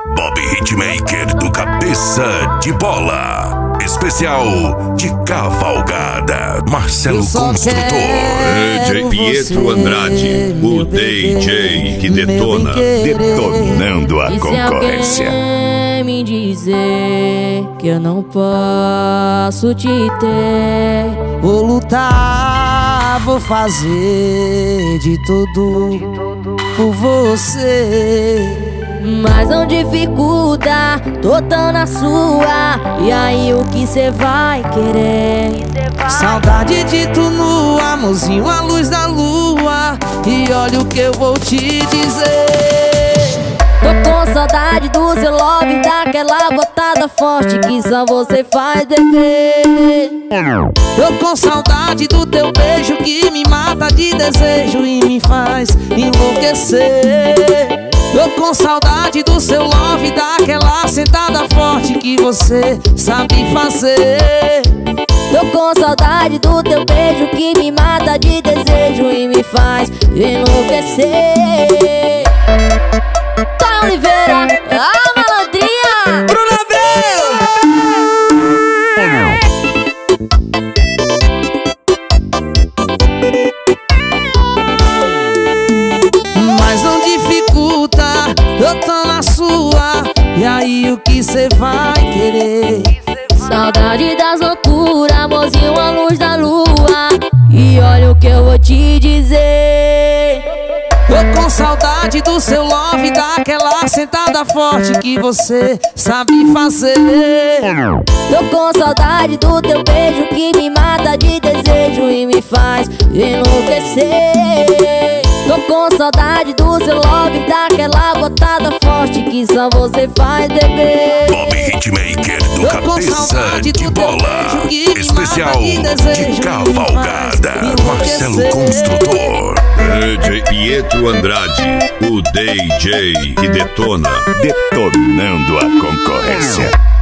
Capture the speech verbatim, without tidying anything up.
Bob Hitmaker do Cabeça de Bola. Especial de cavalgada. Marcelo Construtor. D J Pietro Andrade, o D J que detona, detonando a concorrência. Me dizer que eu não posso te ter, vou lutar, vou fazer de tudo por você. Mas não dificulta, tô tão na sua. E aí o que cê vai querer? Saudade de tu no amorzinho, a luz da lua. E olha o que eu vou te dizer. Tô com saudade do seu love, daquela botada forte que só você faz beber. Tô com saudade do teu beijo que me mata de desejo e me faz enlouquecer. Tô com saudade do seu love, daquela sentada forte que você sabe fazer. Tô com saudade do teu beijo que me mata de desejo e me faz enlouquecer. Tá Oliveira, a malandrinha Bruna Abreu. Mas não dificulta, eu tô na sua. E aí o que cê vai querer? Saudade das loucuras, amorzinho, a luz da lua. E olha o que eu vou te dizer. Tô com saudade do seu love, daquela sentada forte que você sabe fazer. Tô com saudade do teu beijo que me mata de desejo e me faz enlouquecer. Tô com saudade do seu love, daquela botada forte que só você faz beber. Bob Hitmaker do Cabeça de Bola. Especial de cavalgada. Marcelo Construtor. D J Pietro Andrade, o D J que detona, detonando a concorrência.